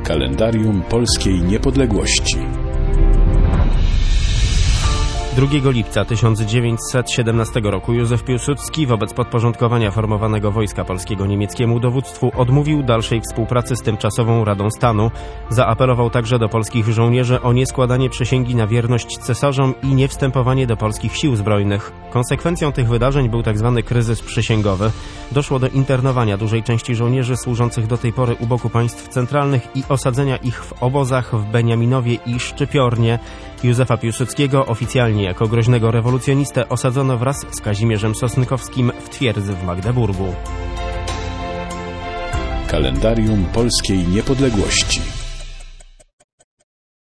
Kalendarium Polskiej Niepodległości. 2 lipca 1917 roku Józef Piłsudski wobec podporządkowania formowanego Wojska Polskiego niemieckiemu dowództwu odmówił dalszej współpracy z tymczasową Radą Stanu. Zaapelował także do polskich żołnierzy o nieskładanie przysięgi na wierność cesarzom i niewstępowanie do polskich sił zbrojnych. Konsekwencją tych wydarzeń był tzw. kryzys przysięgowy. Doszło do internowania dużej części żołnierzy służących do tej pory u boku państw centralnych i osadzenia ich w obozach w Beniaminowie i Szczypiornie. Józefa Piłsudskiego oficjalnie jako groźnego rewolucjonistę osadzono wraz z Kazimierzem Sosnkowskim w twierdzy w Magdeburgu. Kalendarium Polskiej Niepodległości.